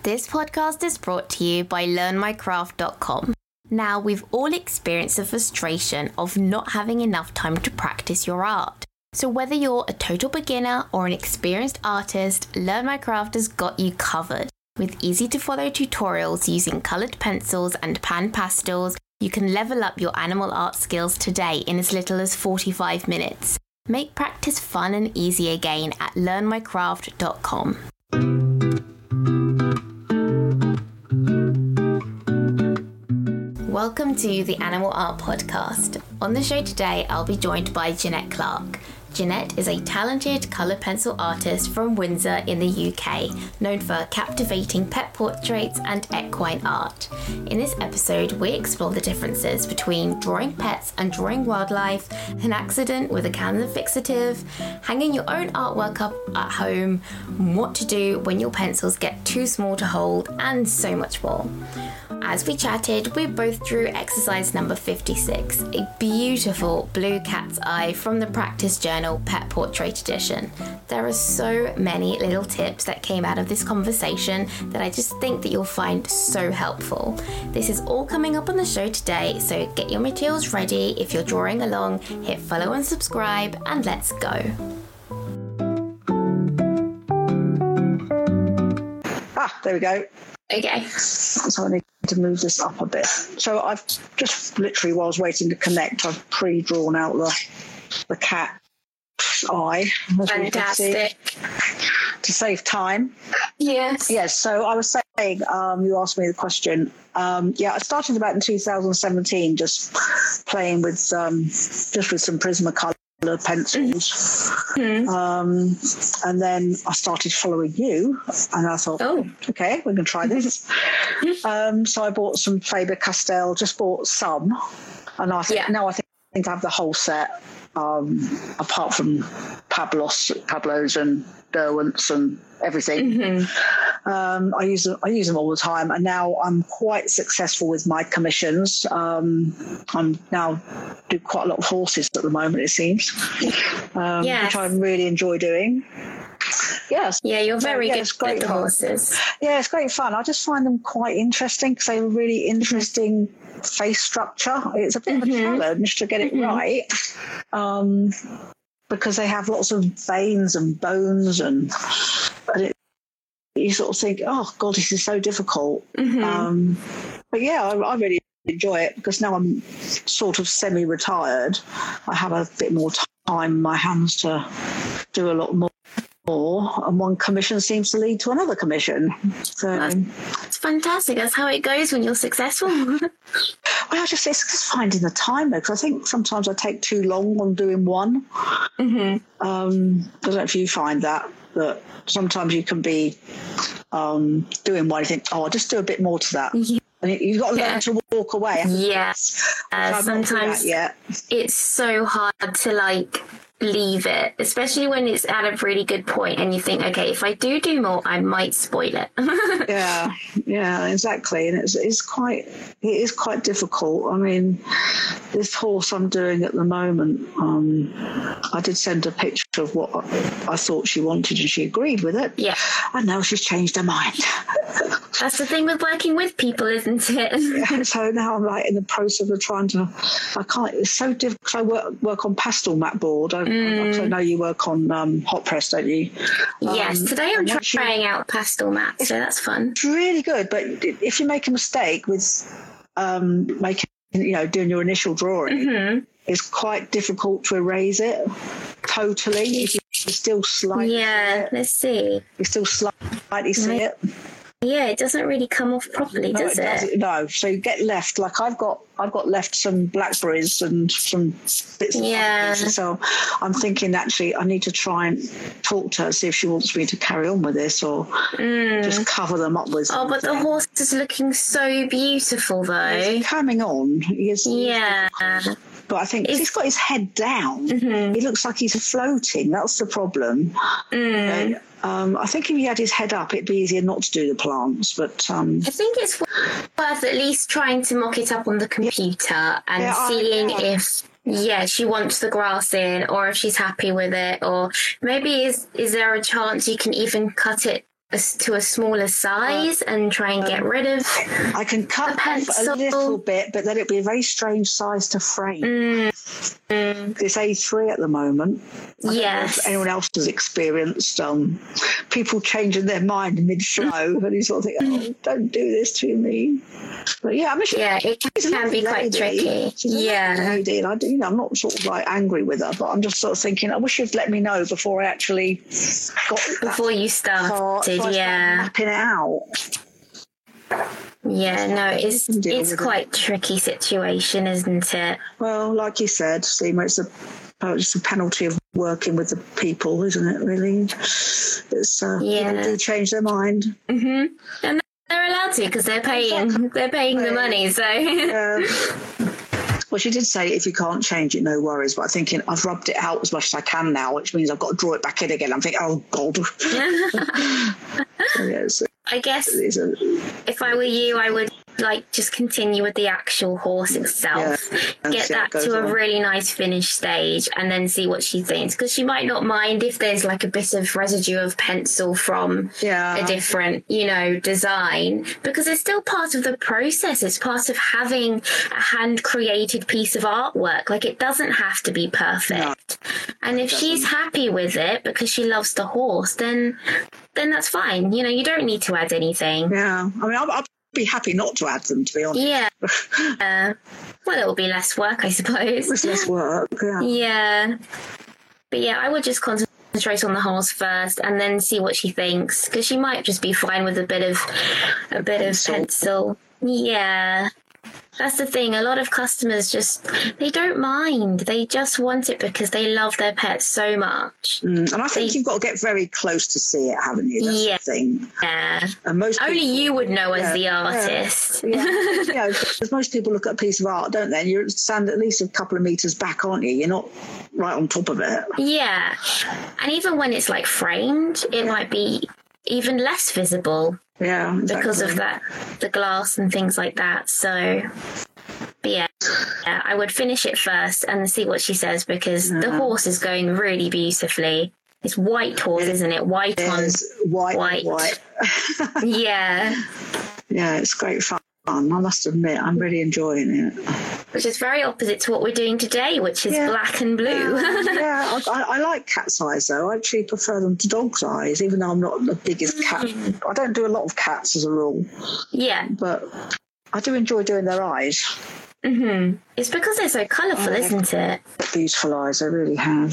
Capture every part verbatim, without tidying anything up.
This podcast is brought to you by learn my craft dot com. Now, we've all experienced the frustration of not having enough time to practice your art. So whether you're a total beginner or an experienced artist, Learn My Craft has got you covered. With easy-to-follow tutorials using coloured pencils and pan pastels, you can level up your animal art skills today in as little as forty-five minutes. Make practice fun and easy again at learn my craft dot com. Welcome to the Animal Art Podcast. On the show today, I'll be joined by Jeanette Clark. Jeanette is a talented colour pencil artist from Windsor in the U K, known for captivating pet portraits and equine art. In this episode, we explore the differences between drawing pets and drawing wildlife, an accident with a canvas fixative, hanging your own artwork up at home, what to do when your pencils get too small to hold, and so much more. As we chatted, we both drew exercise number fifty-six, a beautiful blue cat's eye from the practice journal Pet Portrait Edition. There are so many little tips that came out of this conversation that I just think that you'll find so helpful. This is all coming up on the show today, so get your materials ready. If you're drawing along, hit follow and subscribe, and let's go. Ah, there we go. Okay. So I need to move this up a bit. So I've just literally, while I was waiting to connect, I've pre-drawn out the the cat eye. Fantastic. To save time. Yes. Yes. So I was saying, um, you asked me the question. Um, yeah, I started about in two thousand seventeen, just playing with um, just with some Prismacolor pencils, mm-hmm. um, and then I started following you, and I thought, oh, okay, we can try this. um, so I bought some Faber-Castell, just bought some, and I think yeah. now I think, I think I have the whole set, um, apart from Pablos, Pablos and Derwents and everything. Mm-hmm. Um, I use them, I use them all the time, and now I'm quite successful with my commissions. Um, I'm now do quite a lot of horses at the moment, it seems, um, yes. which I really enjoy doing. Yes. Yeah, you're very yeah, good it's great at the fun. horses. Yeah, it's great fun. I just find them quite interesting because they're really interesting face structure. It's a bit mm-hmm. of a challenge to get it mm-hmm. right. Um, because they have lots of veins and bones, and, and it, you sort of think, oh, God, this is so difficult. Mm-hmm. Um, but, yeah, I, I really enjoy it because now I'm sort of semi-retired. I have a bit more time in my hands to do a lot more. More, and one commission seems to lead to another commission. So it's fantastic. That's how it goes when you're successful. Well, I just it's just finding the time because I think sometimes I take too long on doing one. Mm-hmm. Um, I don't know if you find that that sometimes you can be um, doing one, you think, oh, I'll just do a bit more to that. Yeah. And you've got to learn yeah. to walk away. Yes. Uh, sometimes yet. It's so hard to like leave it, especially when it's at a really good point and you think, okay, if I do do more, I might spoil it. yeah, yeah, exactly. And it's it's quite it is quite difficult. I mean, this horse I'm doing at the moment, um, I did send a picture of what I thought she wanted and she agreed with it. Yeah. And now she's changed her mind. That's the thing with working with people, isn't it? Yeah, so now I'm like in the process of trying to, I can't, it's so difficult because I work, work on pastel mat board. I, mm. I know you work on um, hot press, don't you? Yes, um, today I'm trying you, out pastel mats, so that's fun. It's really good, but if you make a mistake with um, making, you know, doing your initial drawing, mm-hmm. it's quite difficult to erase it totally. If you still slightly Yeah, let's see. You still slightly see it. Yeah, it doesn't really come off properly, no, does it? it? No, so you get left, like I've got I've got left some blackberries and some bits of yeah. So I'm thinking actually I need to try and talk to her, see if she wants me to carry on with this or mm. just cover them up with something. Oh, but the horse is looking so beautiful though. He's coming on. He is, yeah. But I think he's got his head down. Mm-hmm. He looks like he's floating. That's the problem. Mm. You know, Um, I think if he had his head up, it'd be easier not to do the plants. But um, I think it's worth at least trying to mock it up on the computer yeah. and yeah, seeing I, yeah. if, yeah, she wants the grass in or if she's happy with it. Or maybe is is there a chance you can even cut it a, to a smaller size and try and get rid of I can cut off a little bit, but then it'd be a very strange size to frame. Mm. Mm. It's A three at the moment. I don't yes. know if anyone else has experienced um, people changing their mind mid-show and you sort of think, oh, don't do this to me. But yeah, I mean, she, yeah, it can be quite lady. tricky. She's a yeah. lady, and I, do, you know, I'm not sort of like angry with her, but I'm just sort of thinking, I wish you'd let me know before I actually got before you started. Car, yeah, mapping it out. Yeah, no, it's it's quite a tricky situation, isn't it? Well, like you said, Seema, it's a it's a penalty of working with the people, isn't it? Really, it's uh, yeah. people do change their mind. Mm-hmm. And they're allowed to because they're paying exactly. they're paying the money. So. Yeah. Well, she did say if you can't change it, no worries. But I'm thinking I've rubbed it out as much as I can now, which means I've got to draw it back in again. I'm thinking, oh God. So, yeah, so I guess a, if I were you, I would like just continue with the actual horse itself, yeah, get that to on. a really nice finished stage, and then see what she thinks, because she might not mind if there's like a bit of residue of pencil from yeah. a different, you know, design, because it's still part of the process. It's part of having a hand created piece of artwork. Like, it doesn't have to be perfect. No, and if she's happy with it because she loves the horse, then then that's fine. You know, you don't need to add anything. Yeah, I mean, I'll, I'll be happy not to add them, to be honest. Yeah. uh, well, it'll be less work, I suppose. It's less work, yeah. Yeah. But yeah, I would just concentrate on the horse first and then see what she thinks, because she might just be fine with a bit of a bit pencil. of pencil. Yeah. That's the thing. A lot of customers just, they don't mind. They just want it because they love their pets so much. Mm, and I think they, you've got to get very close to see it, haven't you? That's yeah. the thing. Yeah. And most Only people, you would know yeah, as the artist. Yeah. Yeah. Yeah, because most people look at a piece of art, don't they? And you stand at least a couple of metres back, aren't you? You're not right on top of it. Yeah. And even when it's like framed, it might be even less visible. Yeah, exactly. Because of that, the glass and things like that. So, but yeah, yeah, I would finish it first and see what she says, because yeah. the horse is going really beautifully. It's white horse, it isn't it? White it on is. White. White. white. Yeah. Yeah, it's great fun. I must admit, I'm really enjoying it. Which is very opposite to what we're doing today, which is yeah. black and blue. yeah, I, I like cat's eyes, though. I actually prefer them to dog's eyes, even though I'm not the biggest cat. Mm. I don't do a lot of cats as a rule. Yeah. But I do enjoy doing their eyes. Mm-hmm. It's because they're so colourful, oh, isn't it? Beautiful eyes, they really have.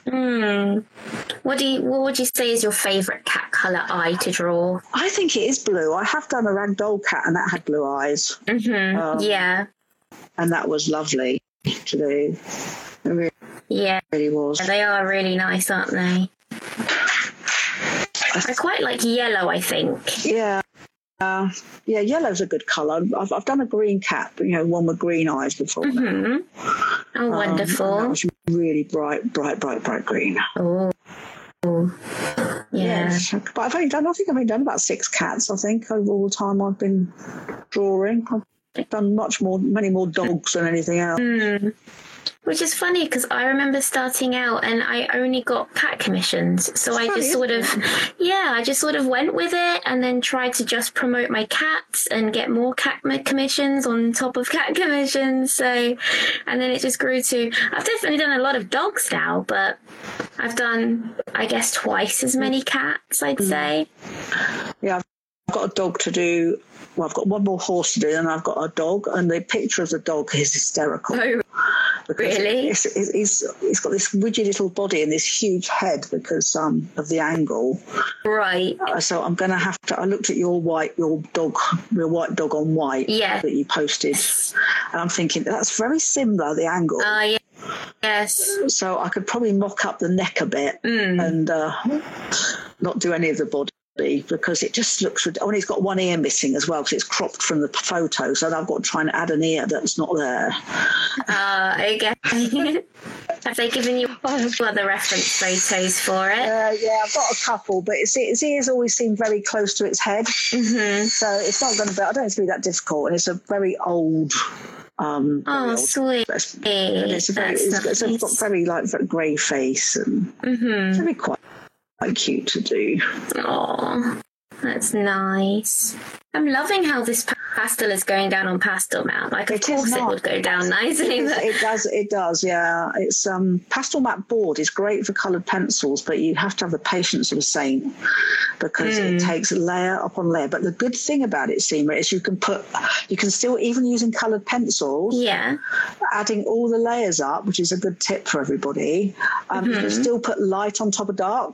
Mm. What do you? What would you say is your favourite cat colour eye to draw? I think it is blue. I have done a ragdoll cat, and that had blue eyes. Mm-hmm. Um, yeah. And that was lovely to do. It really, yeah, really was. They are really nice, aren't they? I quite like yellow, I think. Yeah. Uh, yeah, yellow's a good colour. I've I've done a green cat, you know, one with green eyes before. Mm-hmm. Oh, um, wonderful! That was really bright, bright, bright, bright green. Oh, yeah. Yes. But I've only done. I think I've only done about six cats. I think over all the time I've been drawing. I've done much more, many more dogs than anything else. Mm. Which is funny, because I remember starting out and I only got cat commissions. So it's I just sort of, yeah, I just sort of went with it and then tried to just promote my cats and get more cat commissions on top of cat commissions. So, and then it just grew to, I've definitely done a lot of dogs now, but I've done, I guess, twice as many cats, I'd say. Yeah, I've got a dog to do. Well, I've got one more horse to do, and I've got a dog, and the picture of the dog is hysterical. Oh, really? It's, it's, it's, it's got this rigid little body and this huge head because um, of the angle. Right. Uh, so I'm going to have to. I looked at your white, your dog, your white dog on white yeah. that you posted, and I'm thinking that's very similar, the angle. Oh, uh, yeah. Yes. So I could probably mock up the neck a bit mm. and uh, not do any of the body, because it just looks. Oh, and he's got one ear missing as well because it's cropped from the photo. So I've got to try and add an ear that's not there. Ah, uh, okay. Have they given you other reference photos for it? Uh, yeah, I've got a couple, but its, its ears always seem very close to its head. Mm-hmm. So it's not going to be. I don't think it's going to be that difficult. And it's a very old. Um, oh, old, sweet! It's, it's, a very, it's, nice. It's got very like very grey face and mm-hmm. it's really quite. Quite cute to do. Aww. That's nice. I'm loving how this pastel is going down on Pastel Map. Like, of It is course it not. would go down nicely. It, but- it does, it does, yeah. It's um, Pastel Matte board is great for coloured pencils, but you have to have the patience of a saint because it takes layer upon layer. But the good thing about it, Seema, is you can put, you can still, even using coloured pencils, Yeah. adding all the layers up, which is a good tip for everybody. Um, You can still put light on top of dark.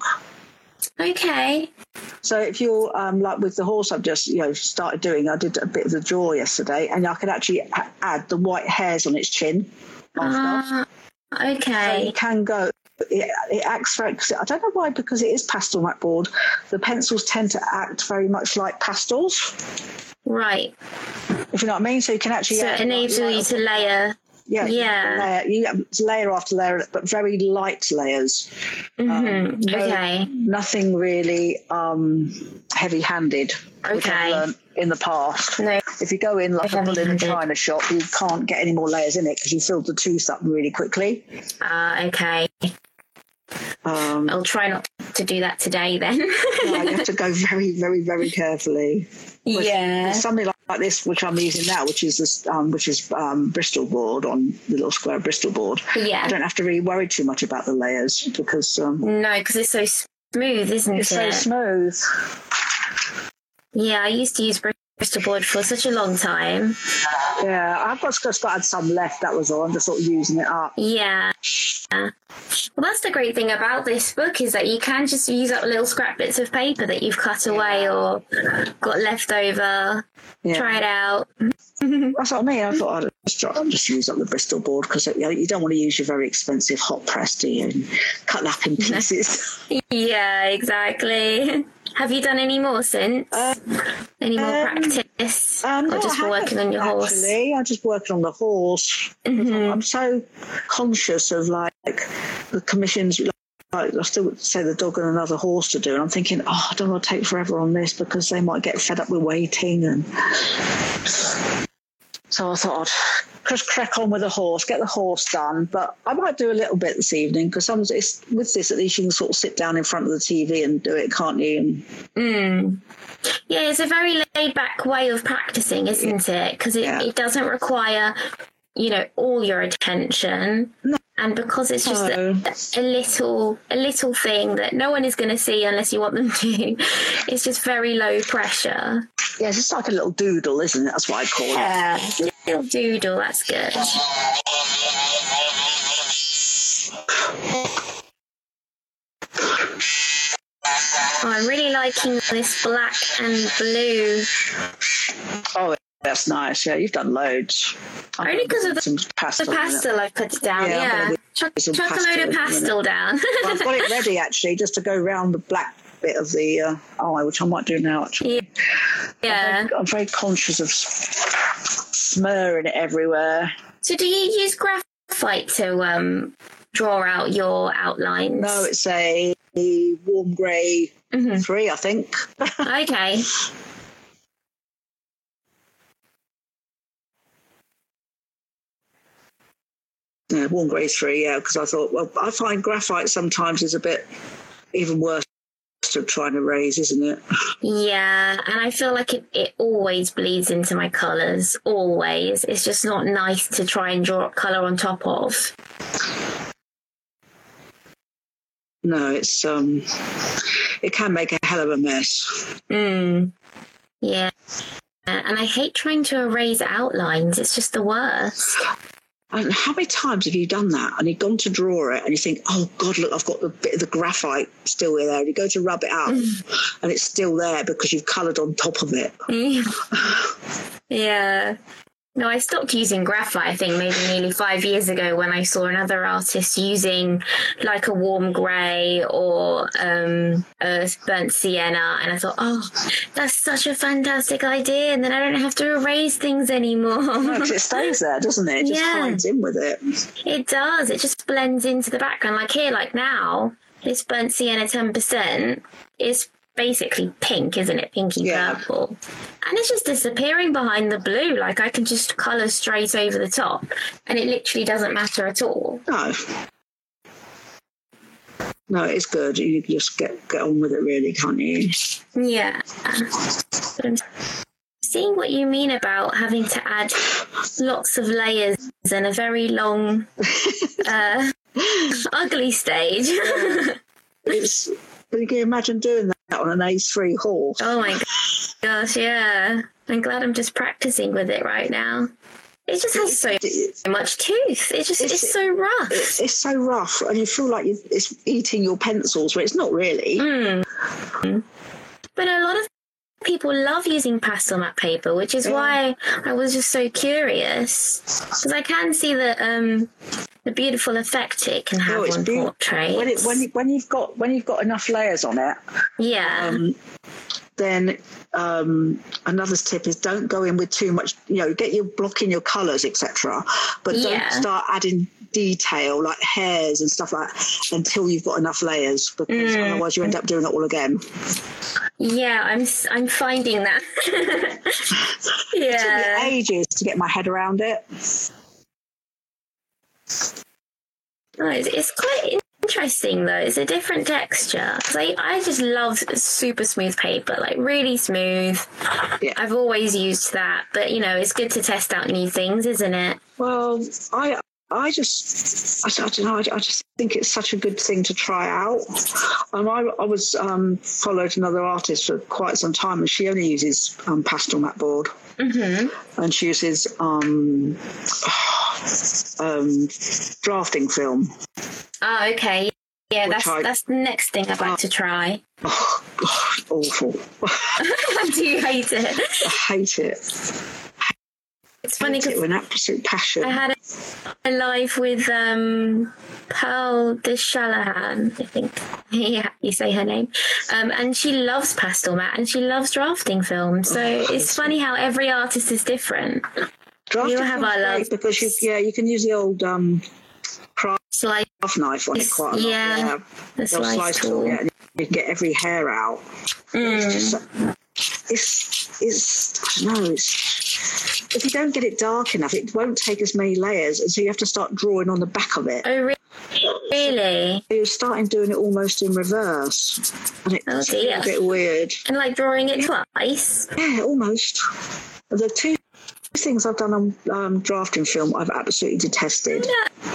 Okay. So if you're um, like with the horse, I've just you know started doing. I did a bit of the draw yesterday, and I could actually a- add the white hairs on its chin. Ah, So okay. you can go. It, it acts very. I don't know why, because it is pastel matte board. The pencils tend to act very much like pastels, Right. if you know what I mean. So you can actually So add, it enables like, you to layer. Yeah, Yeah. Layer, you have layer after layer, but very light layers. hmm Um, so Okay. Nothing really um, heavy-handed, which I've Okay. learned in the past. No. If you go in like a bull in a Heavy-handed. china shop, you can't get any more layers in it because you filled the tooth up really quickly. Ah, okay. Um, I'll try not to do that today then. no, you have to go very, very, very carefully. With- Yeah. with something like, like this, which I'm using now, which is this, um, which is um, Bristol board on the little square Bristol board. Yeah. I don't have to really worry too much about the layers because um, No, because it's so smooth, isn't it's it? so smooth. Yeah, I used to use Bristol board for such a long time. Yeah, I've got just got had some left. That was all. I'm just sort of using it up. Yeah. Well, that's the great thing about this book is that you can just use up little scrap bits of paper that you've cut away or got left over. Yeah. Try it out. That's what I mean. I thought I'd just, try- I'd just use up the Bristol board because you, know, you don't want to use your very expensive hot press, do you? And cut that up in pieces. Yeah, exactly. Have you done any more since? Uh, any more um, practice? Um, or no, just I working on haven't, your horse? Actually, I'm just working on the horse. Mhm. I'm so conscious of like the commissions. Like, I still say the dog and another horse to do, and I'm thinking, oh, I don't want to take forever on this because they might get fed up with waiting. And so I thought I'd just crack on with the horse, get the horse done. But I might do a little bit this evening because it's with this at least you can sort of sit down in front of the T V and do it, can't you? And Mm. Yeah, it's a very laid back way of practicing, isn't it? Because it, Yeah. it doesn't require, you know, all your attention. No. And because it's just No. a, a little a little thing that no one is going to see unless you want them to, it's just very low pressure. yeah, it's just like a little doodle, isn't it? That's what I call it. Yeah, little doodle, that's good. Oh, I'm really liking this black and blue. Oh, that's nice. Yeah, you've done loads. Only because of the, some the pastel. in it. pastel I put down, Yeah, I'm yeah. gonna do Chuck, some chuck a pastel load in of a minute. pastel down. Well, I've got it ready actually, just to go round the black bit of the uh, eye, which I might do now. Actually, Yeah. I'm very conscious of s- smearing it everywhere. So do you use graphite to um, draw out your outlines? No, it's a warm grey Mhm. three, I think. Okay. Yeah, warm grey three. Yeah, because I thought, well, I find graphite sometimes is a bit even worse to try and erase, isn't it? Yeah, and I feel like it, it always bleeds into my colours. Always. It's just not nice to try and draw up colour on top of. No, it's um, it can make a hell of a mess. Mm. Yeah. And I hate trying to erase outlines. It's just the worst. And how many times have you done that? And you've gone to draw it and you think, oh, God, look, I've got the bit of the graphite still there. And you go to rub it out and it's still there because you've coloured on top of it. Yeah. No, I stopped using graphite, I think, maybe nearly five years ago when I saw another artist using like a warm grey or um, a burnt sienna. And I thought, oh, that's such a fantastic idea. And then I don't have to erase things anymore. No, 'cause it stays there, doesn't it? It just Yeah. hides in with it. It does. It just blends into the background. Like here, like now, this burnt sienna ten percent is basically pink, isn't it? Pinky Yeah. purple. And it's just disappearing behind the blue. Like I can just colour straight over the top and it literally doesn't matter at all. No. no, it's good. You can just get get on with it, really, can't you? Yeah. Seeing what you mean about having to add lots of layers and a very long, uh, ugly stage. Yeah. It's, but you can imagine doing that on an A three horse. Oh my gosh, yeah. I'm glad I'm just practicing with it right now. It just has so much tooth. It just, it's, it's so rough. It's, it's so rough, and you feel like it's eating your pencils, but it's not really. Mm. But a lot of people love using pastel matte paper, which is yeah. why I was just so curious, because I can see the um the beautiful effect it can have oh, on be- portraits. When, it, when, you, when you've got when you've got enough layers on it, yeah. Um, then um, another tip is don't go in with too much. You know, get your blocking your colours, et cetera. But don't yeah. start adding detail like hairs and stuff like that until you've got enough layers, because mm. otherwise you end up doing it all again. Yeah, I'm I'm finding that. Yeah, it took me ages to get my head around it. Oh, it's, it's quite interesting though. It's a different texture, because I, I just love super smooth paper, like really smooth. Yeah. I've always used that, but you know, it's good to test out new things, isn't it? Well, I I just I, I don't know. I, I just think it's such a good thing to try out. Um, I I was um, followed another artist for quite some time, and she only uses um, pastel matte board, mm-hmm. and she uses um, um, drafting film. Oh, okay. Yeah, that's I, that's the next thing I'd like uh, to try. Oh, God, awful. Do you hate it? I hate it. It's funny because with an absolute passion. I had a, a live with um, Pearl de Shalahan, I think. Yeah, you say her name. Um, and she loves pastel matte and she loves drafting film. So oh, it's funny how every artist is different. Drafting film is great because you, yeah, you can use the old um, craft slice knife on it quite a lot. Yeah, yeah. the slice, slice tool. tool. Yeah, and you can get every hair out. Mm. It's, just, it's, it's, I don't know, it's, if you don't get it dark enough, it won't take as many layers, and so you have to start drawing on the back of it. Oh, really? Really? So you're starting doing it almost in reverse, and it's oh, dear. a bit weird. And like drawing it twice? Yeah, almost. The two things I've done on um, drafting film, I've absolutely detested.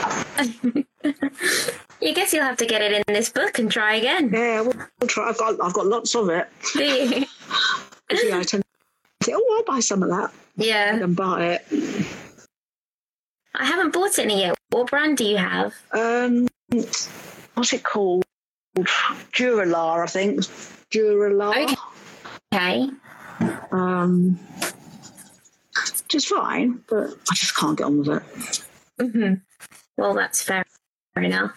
You guess you'll have to get it in this book and try again. Yeah, we'll, we'll try. I've got, I've got lots of it. Do you? Yeah, I tend to say, oh, I'll buy some of that. Yeah. I can buy it. I haven't bought any yet. What brand do you have? Um, what's it called? Duralar, I think. Duralar. Okay. Um, just fine, but I just can't get on with it. Mm-hmm. Well, that's fair enough.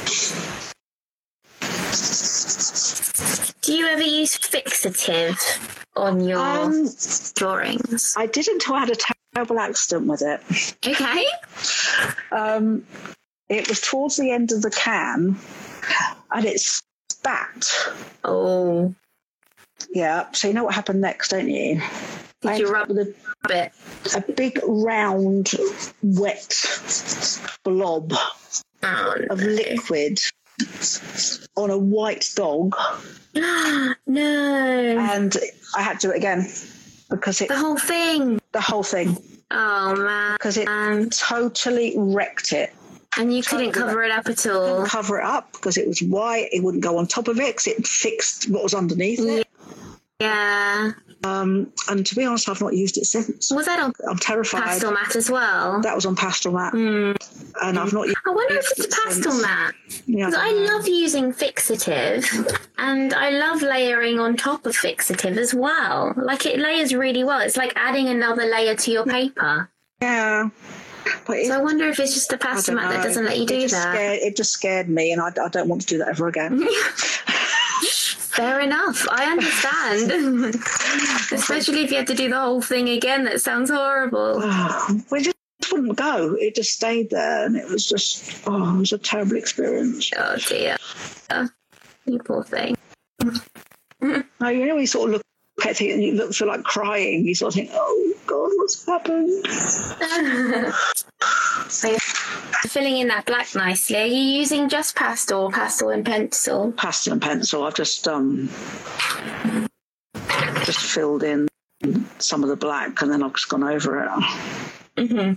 Do you ever use fixative on your um, drawings? I did until I had a terrible accident with it. Okay. um, it was towards the end of the can, and it spat. Oh. Yeah, so you know what happened next, don't you? Did I you rub a, it? A big, round, wet blob oh, of no. liquid on a white dog. No. And I had to do it again because it... The whole thing? The whole thing. Oh, man. Because it um, totally wrecked it. And you couldn't cover it up at all? Couldn't cover it up because it was white. It wouldn't go on top of it because it fixed what was underneath it. Yeah. Um, and to be honest, I've not used it since. Was that on I'm terrified. pastel matte as well? That was on pastel matte. Mm. And I've not used I wonder if it's pastel since. matte. Because yeah, I love using fixative and I love layering on top of fixative as well. Like it layers really well. It's like adding another layer to your paper. Yeah. But so I wonder if it's just the pastel matte that doesn't let you do it that. Scared, it just scared me and I, I don't want to do that ever again. Fair enough. I understand. Especially if you had to do the whole thing again. That sounds horrible. Oh, we just wouldn't go. It just stayed there and it was just, oh, it was a terrible experience. Oh, dear. Oh, you poor thing. No, you know, we sort of look at it and you look feel like crying. You sort of think, oh, God, what's happened? filling in that black nicely. Are you using just pastel or pastel and pencil? Pastel and pencil. I've just um just filled in some of the black and then I've just gone over it. Mm-hmm.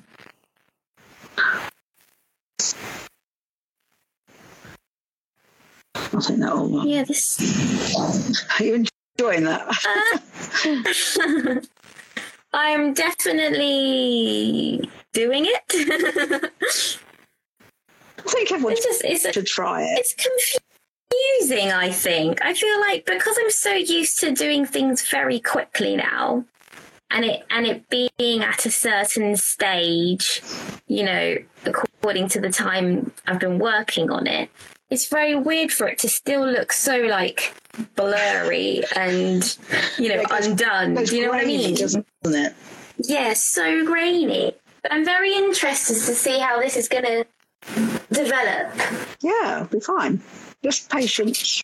I think that'll... Yeah, this... Are you enjoying that? Uh, I'm definitely doing it. I think everyone it's just, it's a, should try it. It's confusing, I think. I feel like because I'm so used to doing things very quickly now, and it and it being at a certain stage, you know, according to the time I've been working on it, it's very weird for it to still look so like blurry and, you know, yeah, undone. Do you know what I mean? Doesn't it? Yeah, so grainy. But I'm very interested to see how this is going to develop. Yeah, it'll be fine. Just patience.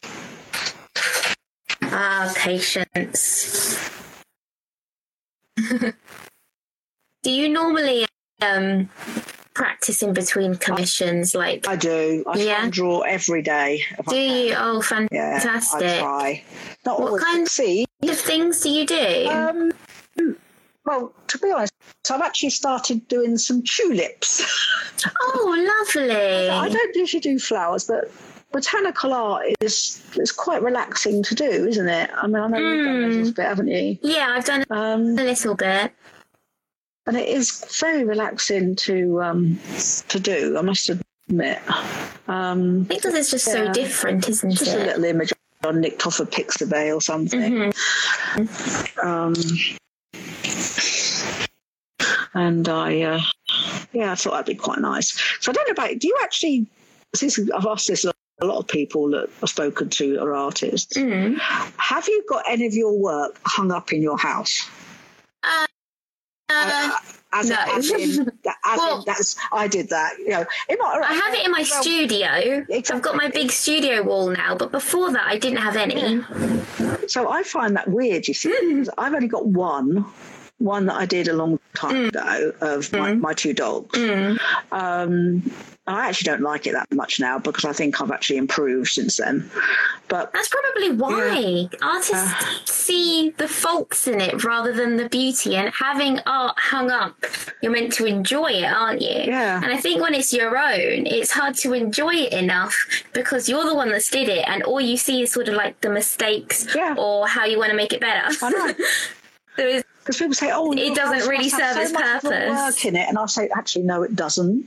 Ah, patience. Do you normally um, practice in between commissions? Like I do. I yeah? try and draw every day. Do you? Oh, fantastic! Yeah, I try. Not what kind see. of things do you do? Um, well, to be honest, I've actually started doing some tulips. Oh, lovely! I don't usually do flowers, but botanical art is is quite relaxing to do, isn't it? I mean, I know mm. you've done a little bit, haven't you? Yeah, I've done um, a little bit. And it is very relaxing to um, to do, I must admit. Um, I think because it's just yeah, so different, isn't just it? Just a little image I nicked off a Pixabay or something. Mm-hmm. Um, and I, uh, yeah, I thought that'd be quite nice. So I don't know about, do you actually, since I've asked this a lot of people that I've spoken to are artists, mm. have you got any of your work hung up in your house? Uh, Uh, uh, as, no. as in, as well, in that's I did that. You know, it might, I have it in my well, studio. Exactly. I've got my big studio wall now, but before that, I didn't have any. Yeah. So I find that weird. You see, mm. I've only got one, one that I did a long time mm. ago of mm. my, my two dogs. Mm. Um, I actually don't like it that much now because I think I've actually improved since then. But that's probably why yeah. artists uh, see the faults in it rather than the beauty. And having art hung up, you're meant to enjoy it, aren't you? Yeah. And I think when it's your own, it's hard to enjoy it enough because you're the one that's did it, and all you see is sort of like the mistakes yeah. or how you want to make it better. I know. So because people say, "Oh, it doesn't really serve so its much purpose." Work in it, and I say, "Actually, no, it doesn't."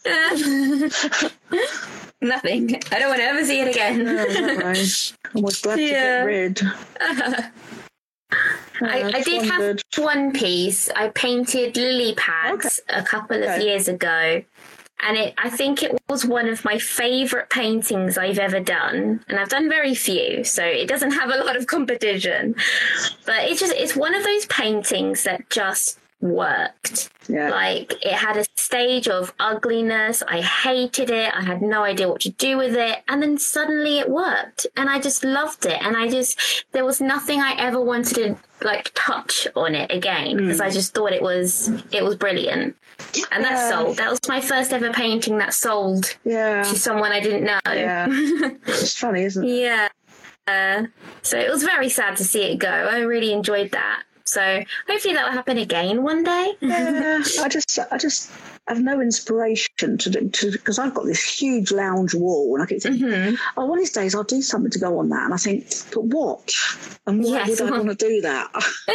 Nothing. I don't want to ever see it again. No, I was glad yeah. to get rid. Uh, I, I, I did wondered. have one piece. I painted lily pads okay. a couple of okay. years ago. And it, I think it was one of my favourite paintings I've ever done. And I've done very few, so it doesn't have a lot of competition. But it's just, it's one of those paintings that just worked. Yeah. Like, it had a stage of ugliness. I hated it. I had no idea what to do with it. And then suddenly it worked. And I just loved it. And I just, there was nothing I ever wanted to, like, touch on it again. Because mm. I just thought it was, it was brilliant. And that yeah. sold. That was my first ever painting that sold yeah. to someone I didn't know. Yeah. It's funny, isn't it? Yeah. Uh, so it was very sad to see it go. I really enjoyed that. So hopefully that will happen again one day. Yeah, I just, I just have no inspiration to do, to because I've got this huge lounge wall, and I keep thinking, mm-hmm. oh, one of these days I'll do something to go on that, and I think, but what? And why yes, would I want to do that?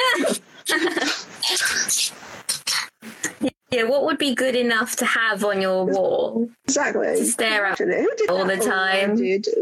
Yeah, what would be good enough to have on your wall? Exactly. To stare at Who did all the time.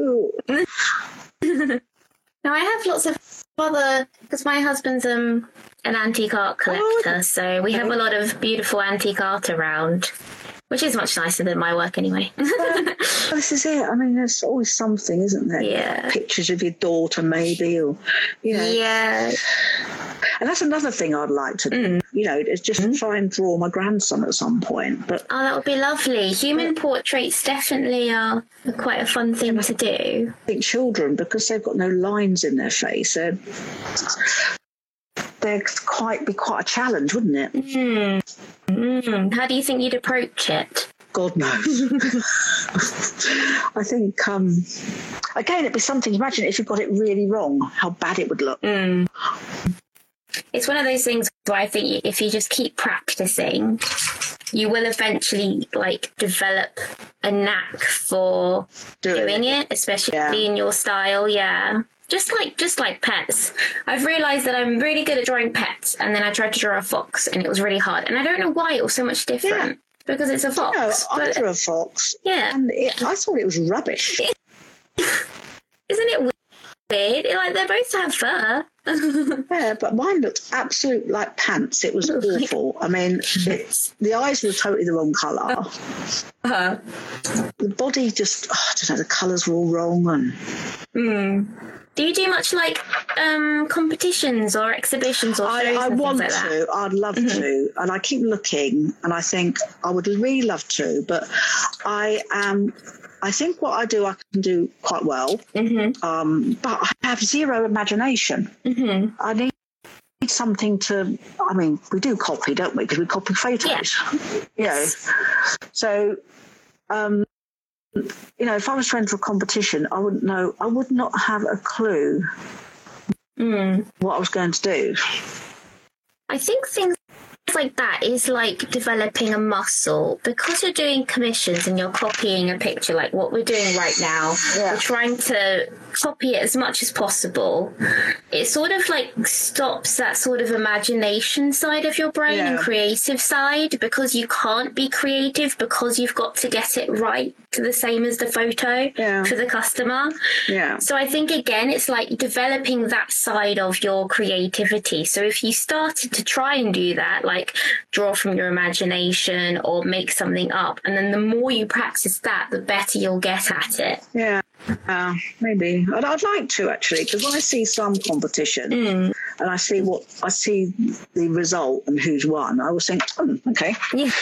Now I have lots of other, because my husband's um an antique art collector, oh, so we have a lot of beautiful antique art around, which is much nicer than my work anyway. Well, this is it. I mean, there's always something, isn't there? Yeah. Pictures of your daughter, maybe, or you know. Yeah. And that's another thing I'd like to do. Mm. You know, is just mm. try and draw my grandson at some point. But oh, that would be lovely. Human portraits definitely are quite a fun thing to do. I think children, because they've got no lines in their face, they're, they're quite be quite a challenge, wouldn't it? Mm. Mm. How do you think you'd approach it? God knows. I think, um, again, it'd be something, imagine if you got it really wrong, how bad it would look. Mm. It's one of those things where I think if you just keep practicing, you will eventually like develop a knack for doing, doing it, especially yeah. in your style. Yeah. Just like just like pets. I've realised that I'm really good at drawing pets, and then I tried to draw a fox and it was really hard. And I don't know why it was so much different. Yeah. Because it's a fox. No, I drew a fox. Yeah. And it, I thought it was rubbish. Isn't it weird? Like, they both have fur. Yeah, but mine looked absolute like pants. It was awful. I mean, it's, the eyes were totally the wrong colour. Uh-huh. The body just, oh, I don't know, the colours were all wrong. And mm. Do you do much like um, competitions or exhibitions or shows? I, I and want things like to. That? I'd love mm-hmm. to. And I keep looking and I think I would really love to. But I am... I think what I do, I can do quite well, mm-hmm. um, but I have zero imagination. Mm-hmm. I need something to, I mean, we do copy, don't we? Because we copy photos. Yeah. You know, so, um, you know, if I was trying for a competition, I wouldn't know, I would not have a clue mm. what I was going to do. I think things like that is like developing a muscle, because you're doing commissions and you're copying a picture like what we're doing right now. Yeah. We're trying to copy it as much as possible. It sort of like stops that sort of imagination side of your brain yeah. and creative side, because you can't be creative because you've got to get it right to the same as the photo yeah. for the customer. Yeah. So I think again it's like developing that side of your creativity. So if you started to try and do that, like draw from your imagination or make something up, and then the more you practice that, the better you'll get at it. Yeah. Uh, maybe I'd, I'd like to actually, because when I see some competition mm. and I see what I see the result and who's won, I always think, oh, okay, yeah.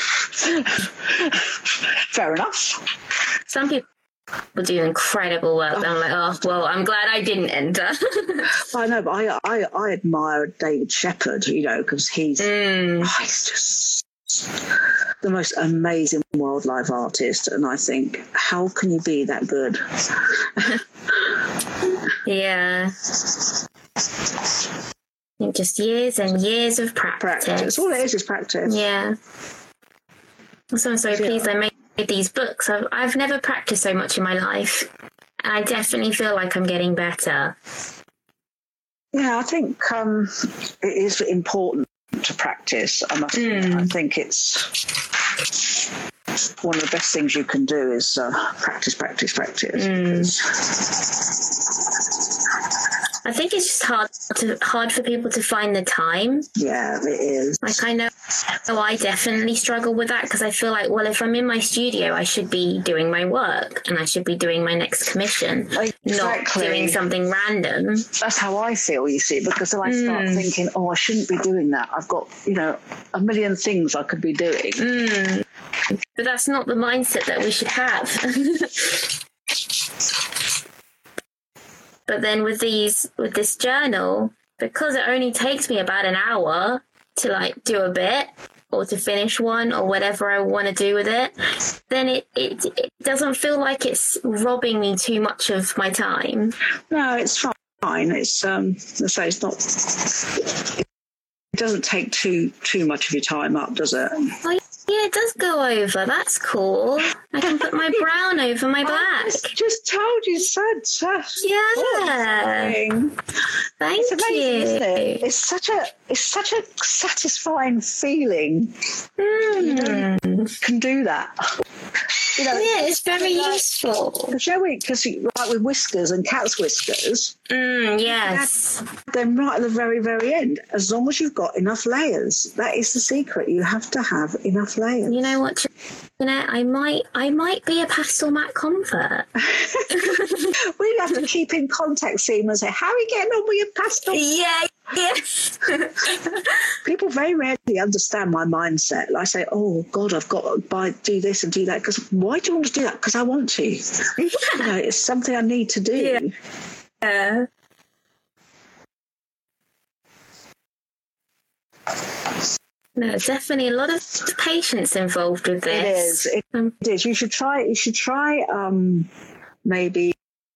Fair enough. Some people do incredible work. Oh. I'm like, oh well, I'm glad I didn't enter. I know, but I I, I admire David Shepherd, you know, because he's mm. oh, he's just the most amazing wildlife artist, and I think, how can you be that good? Yeah. I think just years and years of practice. Practice. All it is is practice. Yeah. So I'm so pleased yeah. I made these books. I've, I've never practiced so much in my life, and I definitely feel like I'm getting better. Yeah, I think um, it is important to practice. I must mm. I think it's one of the best things you can do is uh, practice, practice, practice. Mm. I think it's just hard to hard for people to find the time. Yeah, it is. Like I know, oh, I definitely struggle with that, because I feel like, well, if I'm in my studio, I should be doing my work and I should be doing my next commission, exactly. not doing something random. That's how I feel, you see, because then I start mm. thinking, oh, I shouldn't be doing that. I've got, you know, a million things I could be doing. Mm. But that's not the mindset that we should have. But then with these, with this journal, because it only takes me about an hour to like do a bit or to finish one or whatever I want to do with it, then it, it, it doesn't feel like it's robbing me too much of my time. No, it's fine. It's, um, let's say it's not, it doesn't take too, too much of your time up, does it? Oh, yeah, it does go over. That's cool. I can put my brown over my black. I just told you, such a yeah. Thank it's amazing, you. Isn't it? It's such a it's such a satisfying feeling. Mm. You can do that. You know, yeah, it's very like, useful. Because you know, because like with whiskers and cat's whiskers, mm, yes, then right at the very, very end. As long as you've got enough layers, that is the secret. You have to have enough layers. You know what? You know, I might, I might be a pastel matte convert. We'd have to keep in contact, Seema, and say, "How are you getting on with your pastel?" Yeah, yes. People very rarely understand my mindset. I say, "Oh God, I've got to buy, do this and do that." Because why do you want to do that? Because I want to. Yeah. You know, it's something I need to do. Yeah. No, definitely a lot of patience involved with It this. is. It, Um, it is. You should try. You should try. Um, maybe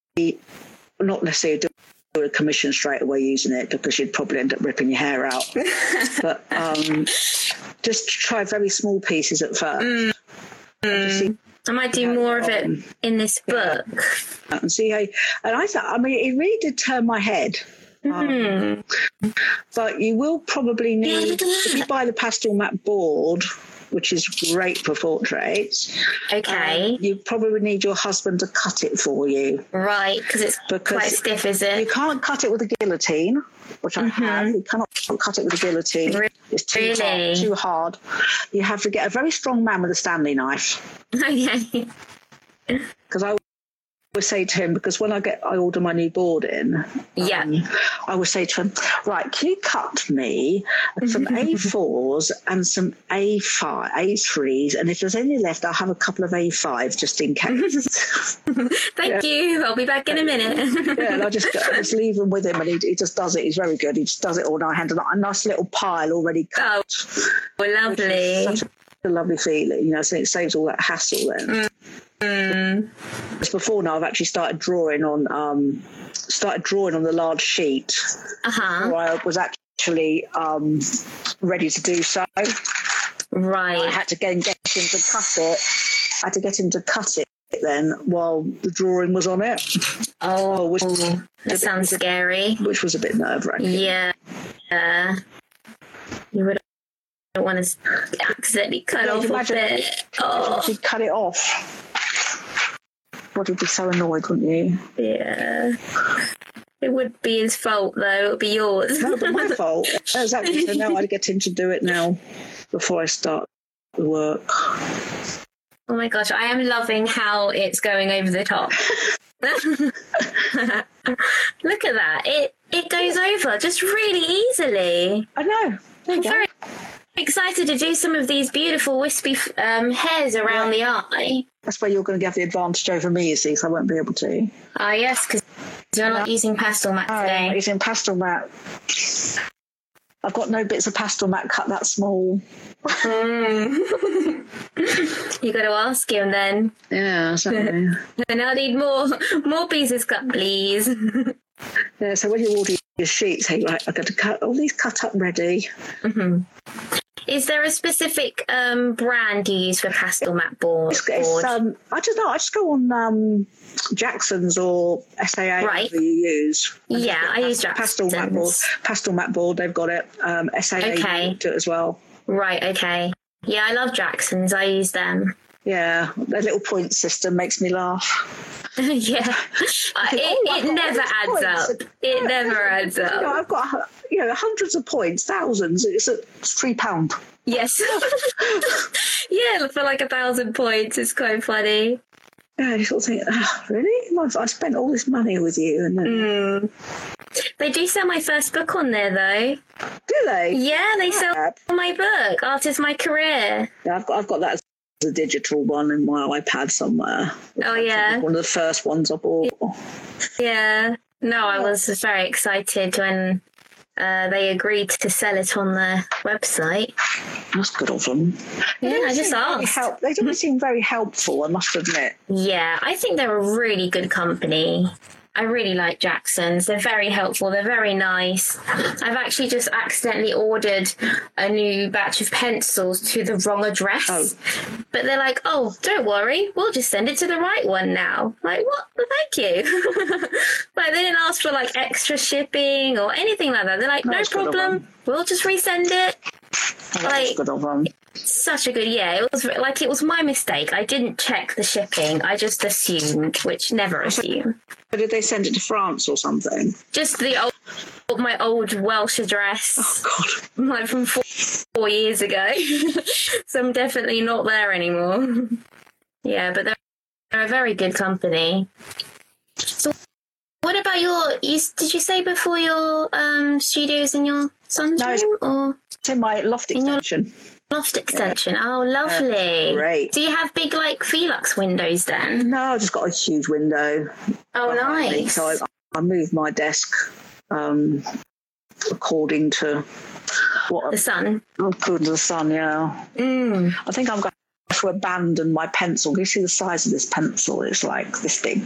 not necessarily do a commission straight away using it, because you'd probably end up ripping your hair out. But um, just try very small pieces at first. Mm. Just see I might do more of it in this book. and see how. And I thought, I mean, it really did turn my head. Um, but you will probably need, if you buy the pastel matte board, which is great for portraits. Okay. Um, you probably need your husband to cut it for you. Right, because it's Because quite stiff, is it? You can't cut it with a guillotine, which I Mm-hmm. have. You cannot cut it with a guillotine. Re- It's too really? hard, too hard. You have to get a very strong man with a Stanley knife. Okay. Because I would say to him, because when I get, I order my new board in, um, Yeah. I would say to him, right, can you cut me some A fours and some A five, A threes, and if there's any left, I'll have a couple of A fives just in case. Thank you. I'll be back in a minute. Yeah, and I just, I just leave them with him, and he, he just does it. He's very good. He just does it all night hand, and a nice little pile already cut. Oh, lovely. Such a lovely feeling, you know, so it saves all that hassle then. Mm. Because before now, I've actually started drawing on, um, started drawing on the large sheet. Uh-huh. Or I was actually um, ready to do so. I Right. had to get, get him to cut it. I had to get him to cut it then while the drawing was on it. Oh, which, that sounds scary. which was a bit nerve-wracking. Yeah. Uh, you would don't want to accidentally cut Yeah, off you a imagine- bit. Oh, If you cut it off, God, you'd be so annoyed, wouldn't you? yeah. It would be his fault, though. It would be yours. No, but my fault. Exactly. So now I'd get him to do it now before I start the work. Oh my gosh, I am loving how it's going over the top. Look at that. It it goes over just really easily. I know. There you I'm go. very excited to do some of these beautiful wispy um, hairs around the eye. That's where you're going to have the advantage over me, you see, so I won't be able to. Ah, yes, because you're not using pastel matte today. It's in pastel matte. I've got no bits of pastel matte cut that small. Mm. You got to ask him then. Yeah, exactly. And I need more more pieces cut, please. Yeah, so when you order your sheets, hey, right, I've got to cut all these cut up ready. Mm-hmm. Is there a specific um, brand you use for pastel matte board? It's, it's, um, I just know, I just go on um, Jackson's or S A A, Right. whatever you use. Yeah, I use Pastel matte board. Jackson's. Pastel matte board, they've got it. Um, S A A Okay. do it as well. Right, okay. Yeah, I love Jackson's. I use them. Yeah, their little point system makes me laugh. Yeah. Uh, think, it oh, I've it got never all these adds points. up. It never adds You know, up. I've got you know hundreds of points, thousands. It's a it's three pound. Yes. Yeah, for like a thousand points. It's quite funny. Yeah, you sort of think, oh, really? I've- I spent all this money with you, and then Mm. They do sell my first book on there, though. do they? Yeah, they sell Yeah. my book, Art is My Career. Yeah, I've got I've got that as a digital one in my iPad somewhere. Oh, yeah. One of the first ones I bought. Yeah. No, I was very excited when uh, they agreed to sell it on their website. That's good of them. Yeah, They don't I just seem very asked. help- They don't seem very helpful, I must admit. Yeah, I think they're a really good company. I really like Jackson's. They're very helpful. They're very nice. I've actually just accidentally ordered a new batch of pencils to the wrong address. Oh. But they're like, oh, don't worry. We'll just send it to the right one now. Like, what? Well, thank you. Like, they didn't ask for, like, extra shipping or anything like that. They're like, no That's good of problem. them. We'll just resend it. That's Like- good of them. Such a good, yeah. It was like, it was my mistake. I didn't check the shipping. I just assumed, which never assume. But did they send it to France or something? Just the old, my old Welsh address, Oh, God. like from four, four years ago. So I'm definitely not there anymore. Yeah, but they're, they're a very good company. So, what about your? You, did you say before your um, studios in your son's No, room or It's in my loft In your- extension. loft extension? Oh, lovely! great. Do you have big like Velux windows then? No, I've just got a huge window. Oh, behind me, nice. So I, I moved my desk um, according to What? The sun. Oh, good, the sun, yeah. Mm. I think I'm going to abandon my pencil. Can you see the size of this pencil? It's like this big.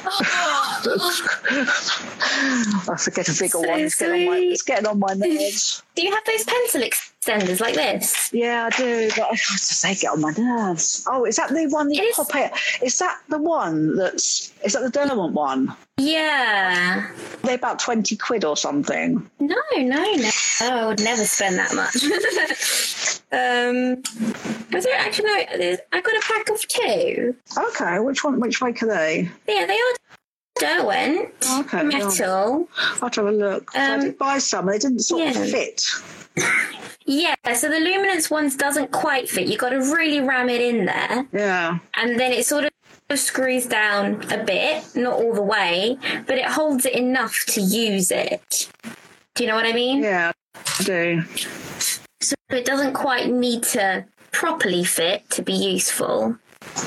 I forget a bigger So one. It's getting, on my, sweet. it's getting on my nerves. Do you have those pencil extenders like this? Yeah, I do, but I have to say, get on my nerves. Oh, is that the one that It you is- pop it? Is that the one that's? Is that the Derwent one? Yeah. They're about twenty quid or something. No, no, no. Oh, I would never spend that much. um, I don't actually know. there's- I got a pack of two. Okay, which one? Which make are they? Yeah, they are Derwent Okay, metal. I'll have to have a look. So I Um, did buy some. They didn't sort yeah. of fit. Yeah, so the luminance ones doesn't quite fit. You got to really ram it in there, Yeah. and then it sort of screws down a bit, not all the way, but it holds it enough to use it. Do you know what I mean? Yeah, I do. So it doesn't quite need to properly fit to be useful.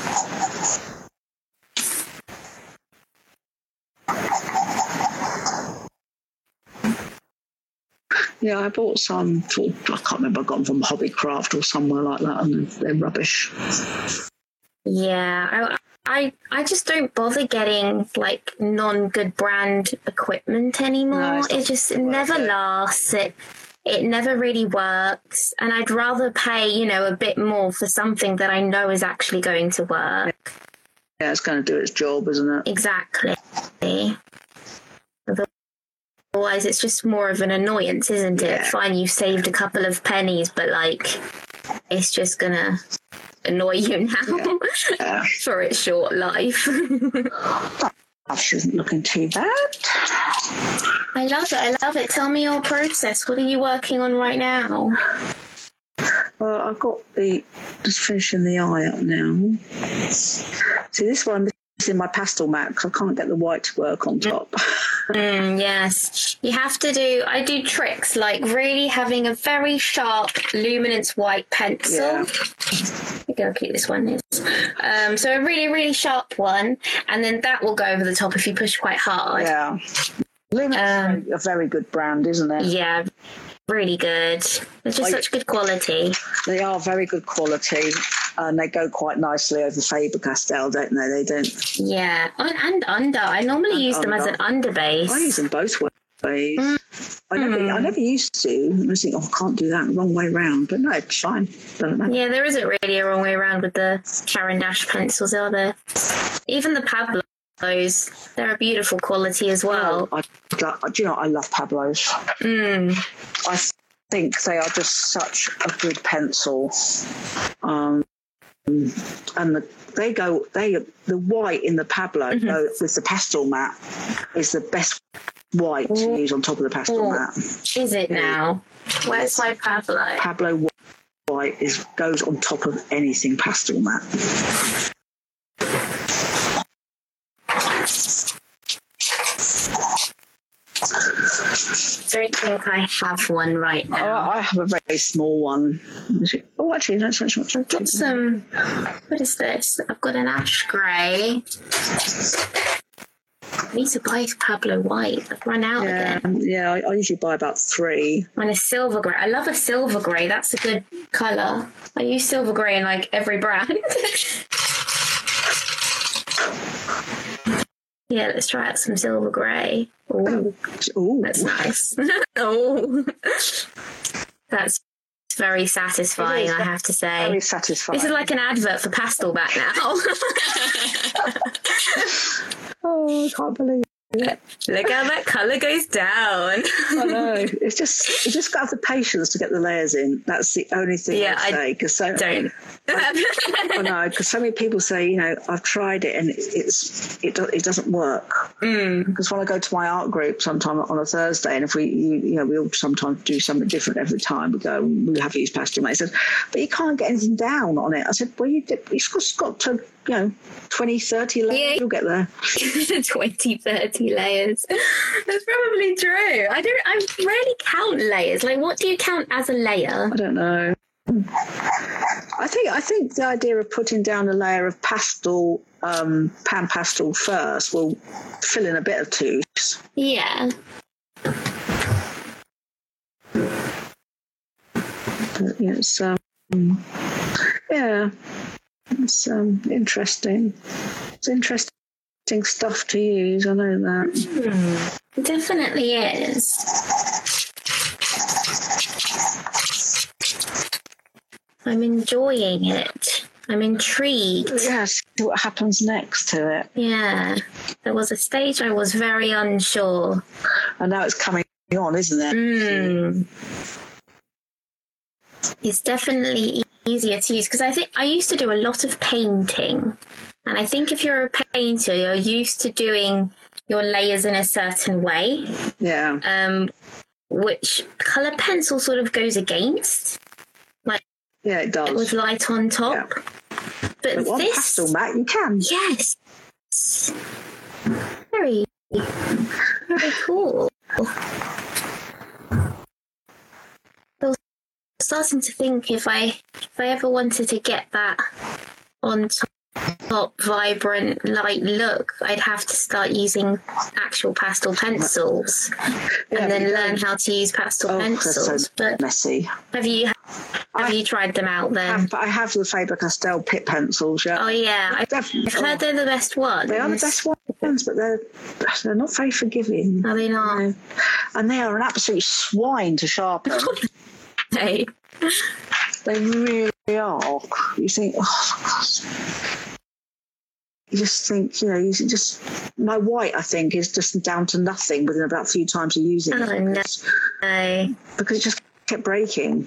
Yeah, I bought some. For, I can't remember. I got them from Hobbycraft or somewhere like that, and they're rubbish. Yeah, I, I, I just don't bother getting like non-good brand equipment anymore. No, it's not it just it worth never it. lasts. It it never really works, and I'd rather pay, you know, a bit more for something that I know is actually going to work. Yeah, it's going to do its job, isn't it? Exactly. Otherwise, it's just more of an annoyance, isn't it? Yeah. Fine, you've saved a couple of pennies, but like, it's just gonna annoy you now Yeah. for its short life. That isn't looking too bad. I love it. I love it. Tell me your process. What are you working on right now? Well, I've got the just finishing the eye up now. See, this one is in my pastel mat because I can't get the white to work on top. Mm, yes. You have to do, I do tricks like really having a very sharp luminance white pencil. Yeah. Look how cute this one is. Um, so a really, really sharp one, and then that will go over the top if you push quite hard. Yeah. Luminance Um, is a very good brand, isn't it? Yeah, really good. It's just I- such good quality. They are very good quality, and they go quite nicely over Faber-Castell, don't they? They don't. Yeah, and, and under. I normally And use them as an under. underbase. I use them both ways. Mm. I never, I never used to. I was thinking, oh, I can't do that, wrong way round. But no, it's fine. Doesn't matter. Yeah, there isn't really a wrong way around with the Caran d'Ache pencils, are there? Even the Pablos, they're a beautiful quality as well. I, do you know, I love Pablos. Mm. I think they are just such a good pencil. Um, and the, they go, they the white in the Pablo Mm-hmm. go with the pastel mat is the best white to use on top of the pastel Oh. mat. Is it now? Where's my Pablo? Pablo white is goes on top of anything pastel mat. I don't think I have one right Oh, now. I have a very small one. Is it- Oh, actually, that's not much. I've got some. What is this? I've got an ash grey. I need to buy Pablo white. I've run out Yeah, again. yeah. I, I usually buy about three. And a silver grey. I love a silver grey. That's a good colour. I use silver grey in like every brand. Yeah, let's try out some silver grey. Ooh, Oh, that's nice. Oh, that's very satisfying, It is I have to say. very satisfying. This is like an advert for Pastel back now. Oh, I can't believe. Look how that colour goes down. I know. It's just you just got to have the patience to get the layers in. That's the only thing Yeah, I I say. Because so, Don't. I know because so many people say, you know, I've tried it and it, it's it do, it doesn't work. Mm. Because when I go to my art group sometime on a Thursday, and if we you, you know we all sometimes do something different every time we go, we have used pastel. Mate says, but you can't get anything down on it. I said, well, you did, you've just got to you know twenty, thirty layers. Yeah. You'll get there. twenty, thirty layers. That's probably true. I don't, I rarely count layers. Like, what do you count as a layer? I don't know. I think I think the idea of putting down a layer of pastel, um, pan pastel first will fill in a bit of tubes. Yeah. But, yeah, it's um, yeah, it's um, interesting. It's interesting stuff to use. I know that. Mm, it definitely is. I'm enjoying it. I'm intrigued. Yeah, see what happens next to it. Yeah. There was a stage I was very unsure. And now it's coming on, isn't it? Mm. It's definitely easier to use because I think I used to do a lot of painting. And I think if you're a painter, you're used to doing your layers in a certain way. Yeah. Um, which colour pencil sort of goes against. Like, yeah, it does. With light on top. Yeah. But, but this... pastel mat, you can. Yes. Very, very cool. I was starting to think if I if I ever wanted to get that on top, top vibrant light look, I'd have to start using actual pastel pencils yeah, and then learn how to use pastel oh, pencils. So but messy. Have you have I, you tried them out then? Have, I have the Faber-Castell Pitt pencils. Yeah. Oh yeah, I've, I've heard they're the best ones. They are the best ones, but they're they're not very forgiving. Are they not? No. And they are an absolute swine to sharpen. Hey. They really are. You think, oh, gosh. You just think, you know, you just, my white, I think, is just down to nothing within about a few times of using oh, it. Because, no. because it just kept breaking.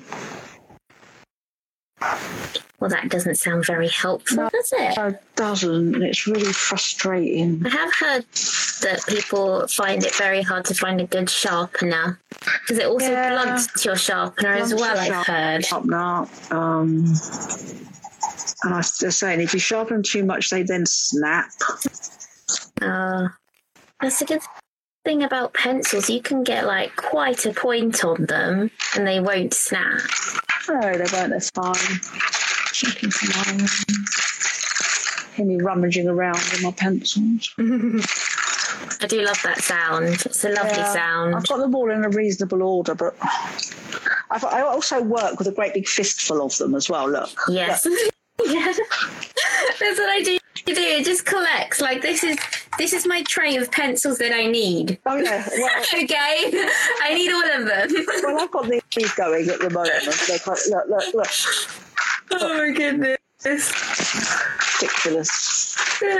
Well, that doesn't sound very helpful, no, does it? No, it doesn't. And it's really frustrating. I have heard that people find it very hard to find a good sharpener because it also yeah. blunts your sharpener blunts as well, I've heard. Sharpener, um, and I was just saying, if you sharpen them too much, they then snap. Uh, that's a good thing about pencils. You can get like quite a point on them and they won't snap. No, they won't. That's fine. Checking for mine. Hear me rummaging around with my pencils. I do love that sound. It's a lovely yeah, sound. I've got them all in a reasonable order, but I've, I also work with a great big fistful of them as well. Look. Yes. Look. Yeah. That's what I do. do. It just collects. Like this is this is my tray of pencils that I need. Oh yeah. Well, okay. I need all of them. Well, I've got these going at the moment. Look, look, look, look. Oh my goodness. Ridiculous.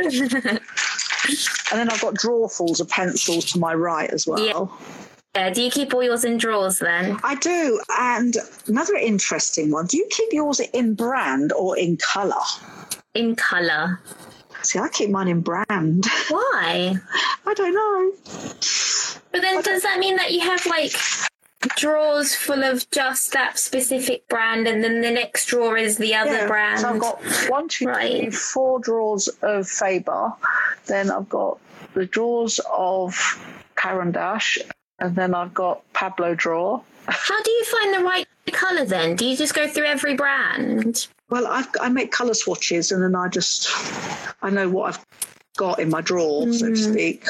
And then I've got drawerfuls of pencils to my right as well. Yeah. Yeah. Do you keep all yours in drawers then? I do. And another interesting one. Do you keep yours in brand or in colour? In colour. See, I keep mine in brand. Why? I don't know. But then does that mean that you have like drawers full of just that specific brand and then the next drawer is the other yeah, brand? So I've got one, two, right. three, four drawers of Faber. Then I've got the drawers of Caran d'Ache. And then I've got Pablo drawer. How do you find the right colour then? Do you just go through every brand? Well, I've, I make colour swatches and then I just, I know what I've got in my drawer, mm. so to speak.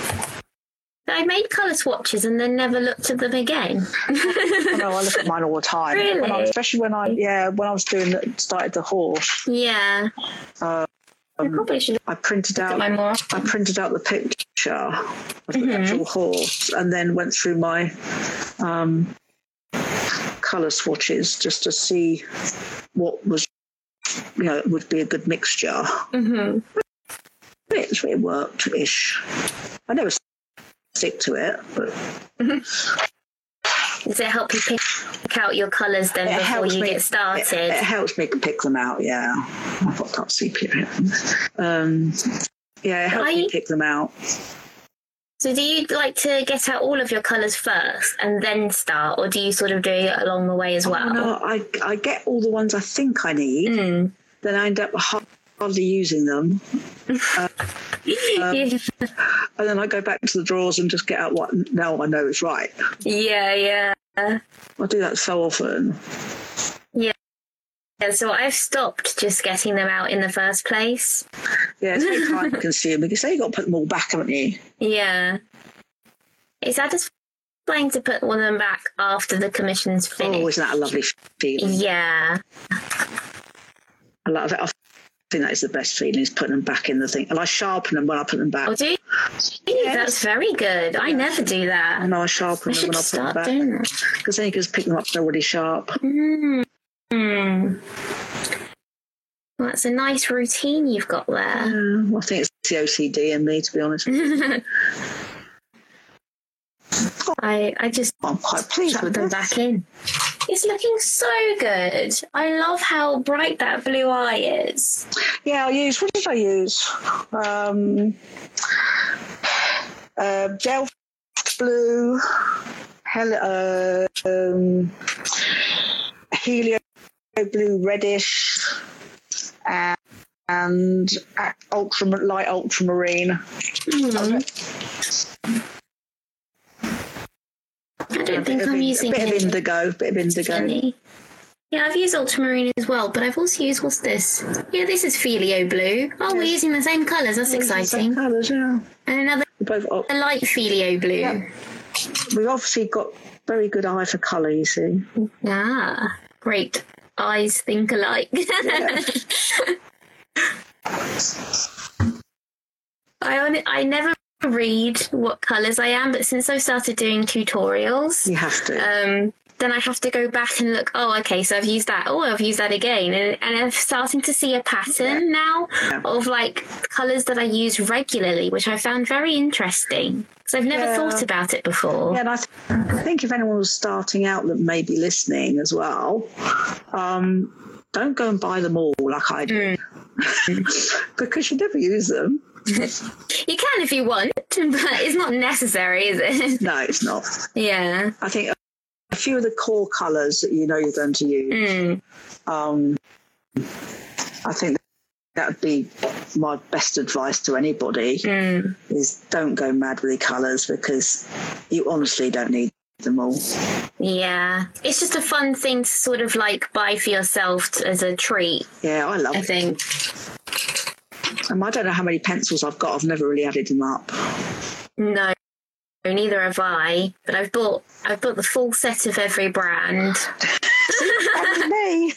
I made colour swatches and then never looked at them again. I know, I look at mine all the time. Really? When I, especially when I, yeah, when I was doing, the, started the horse. Yeah. Uh, Um, I probably should. I printed out. I printed out the picture of the mm-hmm. actual horse, and then went through my um, colour swatches just to see what was, you know, would be a good mixture. Mm-hmm. It, it worked ish. I never stick to it, but. Mm-hmm. Does it help you pick out your colours then it before you me, get started? It, it helps me pick them out, yeah. I've got that sepia. Um, yeah, it helps I, me pick them out. So do you like to get out all of your colours first and then start, or do you sort of do it along the way as well? Oh, no, I, I get all the ones I think I need, mm. then I end up hardly using them. uh, Um, yeah. And then I go back to the drawers and just get out what now I know is right. Yeah, yeah. I do that so often. Yeah. Yeah, so I've stopped just getting them out in the first place. Yeah, it's very time consuming. You say you've got to put them all back, haven't you? Yeah. It's satisfying satisfying to put one of them back after the commission's finished. Oh, isn't that a lovely feeling? Yeah. I love it. I think that is the best feeling, is putting them back in the thing. And I sharpen them when I put them back. Oh, do you? Yes. That's very good. I never do that. I know, I sharpen I them should when I put start them doing back. that. Because then you can just pick them up, they're already sharp. Mm. Mm. Well, that's a nice routine you've got there. Yeah, I think it's the O C D in me, to be honest. I I just I'm quite pleased chuck with them this. back in. It's looking so good. I love how bright that blue eye is. Yeah, I use, what did I use? Um, uh, gel blue, hel- uh, um, helio blue reddish, and, and ultra, light ultramarine. Mm. I don't think I'm a using bit of any. indigo, bit of indigo. Any. Yeah, I've used ultramarine as well, but I've also used, what's this? Yeah, this is Filio blue. Oh, we're using the same colours. That's exciting. Colours, yeah. And another Both, a light Filio blue. yeah. We've obviously got very good eye for colour, you see. Ah, great. Eyes think alike. Yeah. I on- I never read what colours I am, but since I've started doing tutorials, You have to. um, then I have to go back and look, oh, okay, so I've used that. Oh, I've used that again. And, and I'm starting to see a pattern now Yeah. of like colours that I use regularly, which I found very interesting because I've never Yeah. thought about it before. Yeah, and I, th- I think if anyone was starting out that may be listening as well, um, don't go and buy them all like I do. Because you never use them. You can if you want, but it's not necessary, is it? No, it's not. Yeah. I think a few of the core colours that you know you're going to use, Mm. um, I think that would be my best advice to anybody, Mm. is don't go mad with the colours, because you honestly don't need them all. Yeah. It's just a fun thing to sort of like buy for yourself t- as a treat, Yeah, I love I it. think. Um, I don't know how many pencils I've got. I've never really added them up. No, neither have I. But I've bought I've bought the full set of every brand. That's me.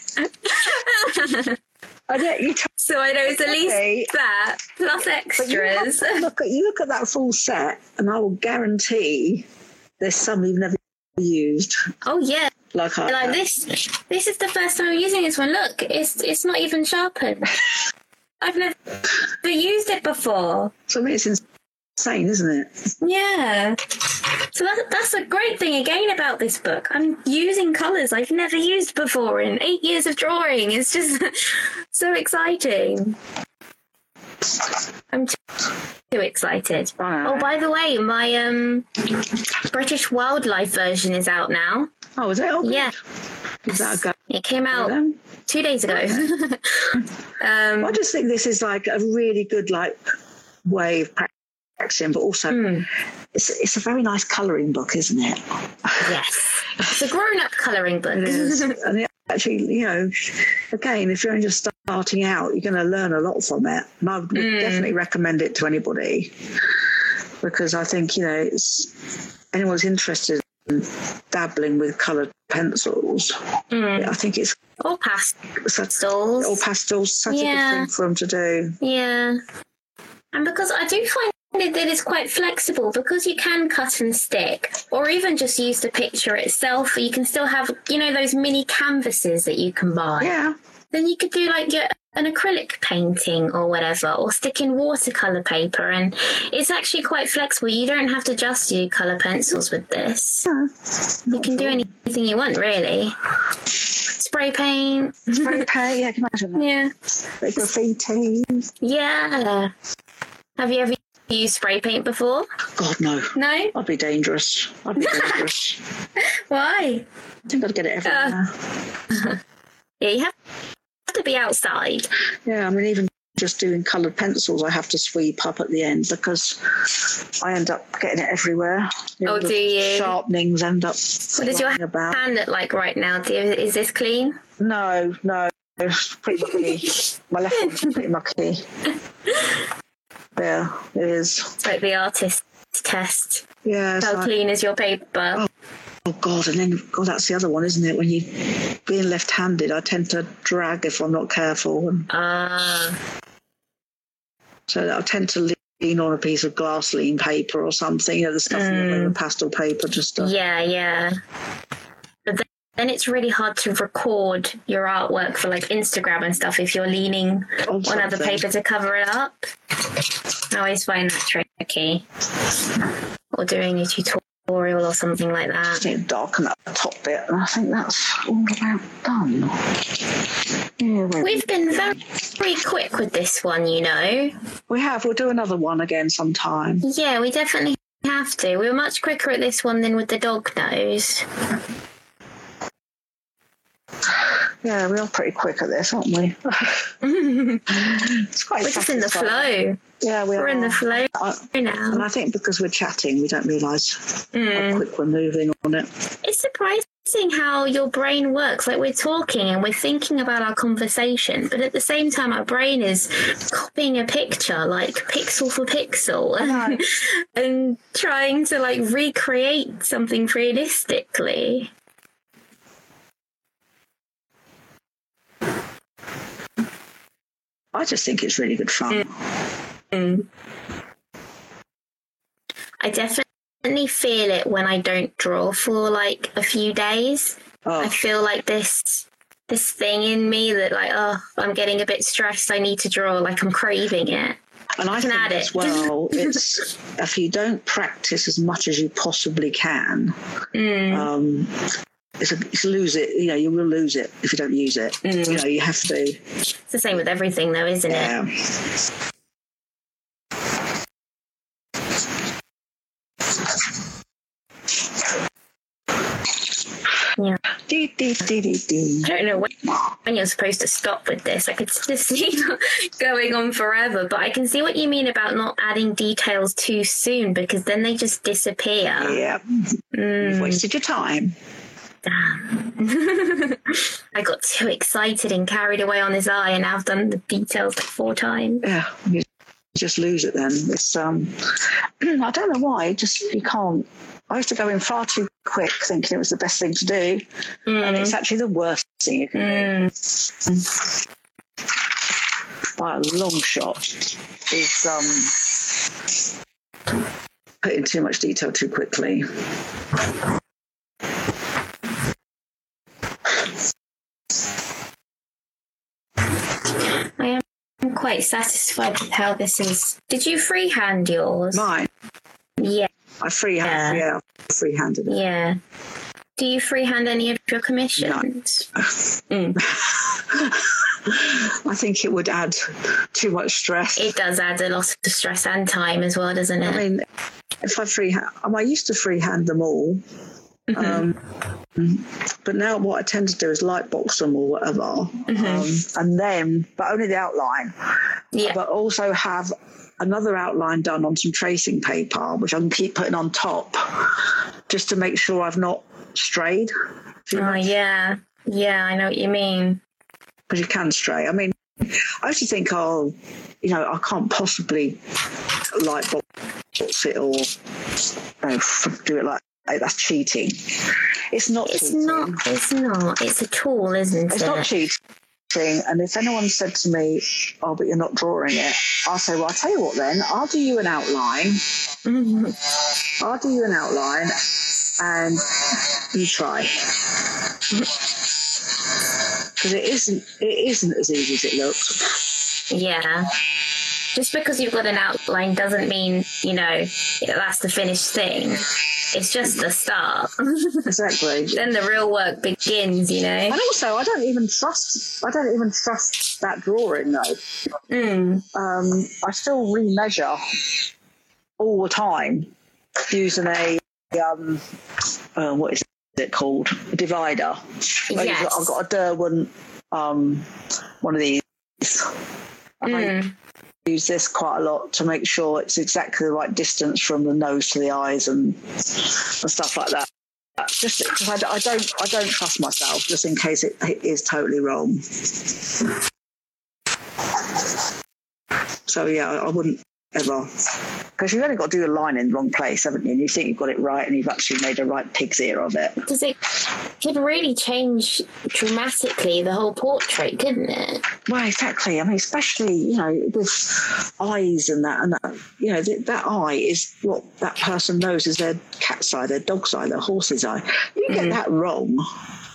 I don't, you So I know it's at least Okay. that plus But you have extras. to look at, you look at that full set, and I will guarantee there's some you've never used. Oh yeah. Like I Like have. this this is the first time I'm using this one. Look, it's it's not even sharpened. I've never used it before. So I mean, it's insane, isn't it? Yeah. So that, that's a great thing again about this book. I'm using colours I've never used before in eight years of drawing. It's just so exciting. I'm too, too excited. I know. Oh, by the way, my um British wildlife version is out now. Oh, is it? Oh, good. Yeah. Is that a go? It came out Then? two days ago. um, I just think this is like a really good like way of practicing, but also mm, it's it's a very nice colouring book, isn't it? yes. It's a grown-up colouring book. It is. And it actually, you know, again, if you're only just starting out, you're going to learn a lot from it. And I would Mm. definitely recommend it to anybody, because I think, you know, it's anyone's interested in dabbling with coloured pencils. Mm. I think it's Or such, pastels. or pastels, such a Yeah. good thing for them to do. Yeah. And because I do find it that it's quite flexible, because you can cut and stick, or even just use the picture itself. You can still have, you know, those mini canvases that you can buy. Yeah. Then you could do like your, an acrylic painting or whatever, or stick in watercolour paper. And it's actually quite flexible. You don't have to just do colour pencils with this. yeah. You can do anything you want, really. Spray paint. Spray paint, yeah, can you imagine that? Yeah. Bit of graffiti. Yeah. Have you ever used spray paint before? God, no. No? I'd be dangerous. I'd be dangerous. Why? I think I'd get it everywhere. Yeah, you have to be outside. Yeah, I mean, even just doing coloured pencils, I have to sweep up at the end, because I end up getting it everywhere. Oh, the do you? Sharpenings end up What does your flying about. hand look like right now, dear? Is this clean? No, no, it's pretty mucky. My left one's pretty mucky. Yeah, it is. It's like the artist test. Yeah. How like, clean is your paper? Oh, oh, God. And then, God, that's the other one, isn't it? When you, being left-handed, I tend to drag if I'm not careful. And Ah. Uh, so I tend to lean on a piece of glass lean paper or something, you know, the stuff mm. in the pastel paper. Just to... Yeah, yeah. But then, then it's really hard to record your artwork for like Instagram and stuff if you're leaning on, on other paper to cover it up. I always find that tricky. Or doing a tutorial or something like that. Just need to darken up the top bit, and I think that's all about done. Yeah, we've been very, very quick with this one, you know. We have. We'll do another one again sometime. Yeah, we definitely have to. We were much quicker at this one than with the dog nose. Yeah, we are pretty quick at this, aren't we? It's quite. We're just in the flow. Yeah, we we're are. in the flow I, now. And I think because we're chatting, we don't realise mm. how quick we're moving on it. It's surprising how your brain works. Like, we're talking and we're thinking about our conversation, but at the same time, our brain is copying a picture, like pixel for pixel, and, and trying to like recreate something realistically. I just think it's really good fun. Mm. I definitely feel it when I don't draw for like a few days. Oh. I feel like this this thing in me that like, oh, I'm getting a bit stressed. I need to draw. Like, I'm craving it. And I, I think add as it. well, it's if you don't practice as much as you possibly can. Mm. Um, It's, a, it's lose it, you know, you will lose it if you don't use it. Mm. You know, you have to. It's the same with everything, though, isn't yeah. it? Yeah. Dee, dee, dee, dee, dee. I don't know when, when you're supposed to stop with this. I could just see going on forever, but I can see what you mean about not adding details too soon, because then they just disappear. Yeah. Mm. You've wasted your time. Damn. I got too excited and carried away on his eye, and now I've done the details like four times. Yeah, you just lose it then. It's um, I don't know why. Just you can't. I used to go in far too quick, thinking it was the best thing to do, mm. and it's actually the worst thing you can mm. do. By a long shot, is um, putting too much detail too quickly. I am quite satisfied with how this is. Did you freehand yours? Mine? Yeah. I freehand, yeah. yeah freehanded it. Yeah. Do you freehand any of your commissions? No. Mm. I think it would add too much stress. It does add a lot of stress and time as well, doesn't it? I mean, if I freehand, I used to freehand them all. Mm-hmm. Um, but now what I tend to do is lightbox them or whatever, mm-hmm. um, and then, but only the outline. Yeah. But also have another outline done on some tracing paper, which I can keep putting on top, just to make sure I've not strayed. Oh much. yeah, yeah, I know what you mean. Because you can stray. I mean, I used to think, oh, you know, I can't possibly lightbox it or you know, do it like. That's cheating. It's not it's cheating. not it's not it's a tool, isn't it's it? It's not cheating. And if anyone said to me, oh, but you're not drawing it, I'll say, well, I'll tell you what then, I'll do you an outline. Mm-hmm. I'll do you an outline and you try. Because it isn't it isn't as easy as it looks. Yeah. Just because you've got an outline doesn't mean, you know, that's the finished thing. It's just the start. Exactly. Then the real work begins, you know. And also, I don't even trust. I don't even trust that drawing, though. Mm. Um, I still remeasure all the time using a um, uh, what is it called? A divider. Yes. I've got a Derwent, um, one of these. Mm. Use this quite a lot to make sure it's exactly the right distance from the nose to the eyes and and stuff like that. Just because I, I don't, I don't trust myself, just in case it, it is totally wrong. So yeah, I wouldn't, ever. Because you've only got to do a line in the wrong place, haven't you? And you think you've got it right and you've actually made a right pig's ear of it. Because it could really change dramatically the whole portrait, couldn't it? Well, exactly. I mean, especially, you know, with eyes and that, and that, you know, th- that eye is what that person knows is their cat's eye, their dog's eye, their horse's eye. You get mm. that wrong.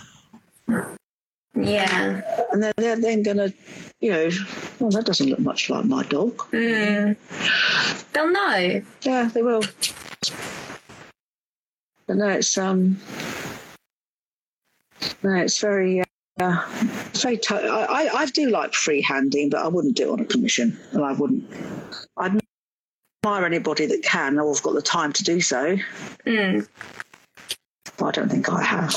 Yeah. And they're, they're then going to, you know, well, that doesn't look much like my dog. Mm. They'll know. Yeah, they will. But no, it's, um, no, it's very, uh, it's very, t- I, I, I do like freehanding, but I wouldn't do it on a commission. And I wouldn't, I'd admire anybody that can or have got the time to do so. Mm. But I don't think I have.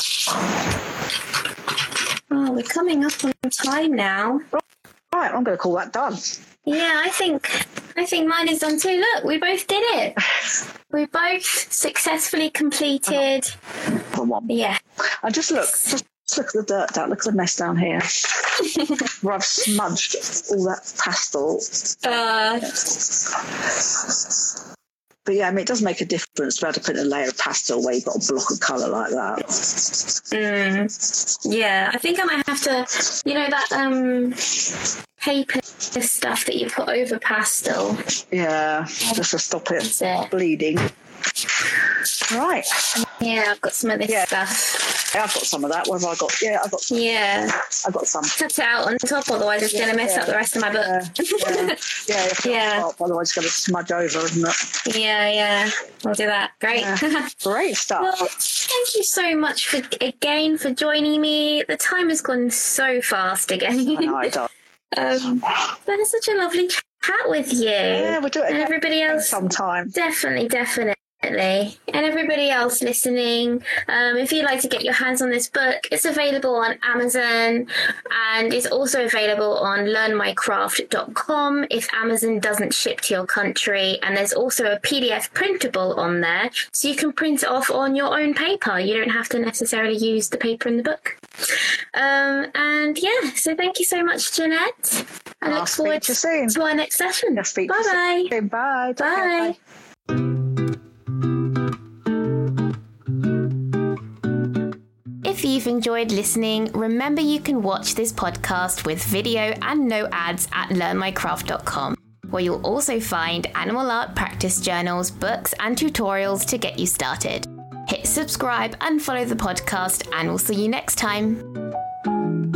Oh, we're coming up on time now. Right, I'm going to call that done. Yeah, I think I think mine is done too. Look, we both did it. We both successfully completed. One. Yeah. And just look, just look at the dirt down. Look at the mess down here. Where I've smudged all that pastel. Uh. But yeah, I mean, it does make a difference to be able to put a layer of pastel where you've got a block of colour like that. Mm. Yeah, I think I might have to, you know, that um paper stuff that you put over pastel. Yeah, just to stop it, it. bleeding. Right. Yeah, I've got some of this yeah. stuff. Yeah, I've got some of that. What have I got? Yeah, I've got some. Yeah. I've got some. Cut it out on top, otherwise it's yeah, going to mess yeah. up the rest of my book. Yeah, yeah. yeah, yeah. Top, otherwise it's going to smudge over, isn't it? Yeah, yeah. I'll do that. Great. Yeah. Great stuff. Well, thank you so much for again for joining me. The time has gone so fast again. I know it does. Um, that is such a lovely chat with you. Yeah, we'll do it again. And everybody else, sometime. Definitely, definitely. And everybody else listening, um, if you'd like to get your hands on this book, it's available on Amazon and it's also available on learn my craft dot com if Amazon doesn't ship to your country. And there's also a P D F printable on there, so you can print it off on your own paper. You don't have to necessarily use the paper in the book. Um, and yeah, so thank you so much, Jeanette. I I'll look forward to, to, to our next session. Bye bye. Bye bye. Bye. If you've enjoyed listening, remember you can watch this podcast with video and no ads at learn my craft dot com, where you'll also find animal art practice journals, books and tutorials to get you started. Hit subscribe and follow the podcast, and we'll see you next time.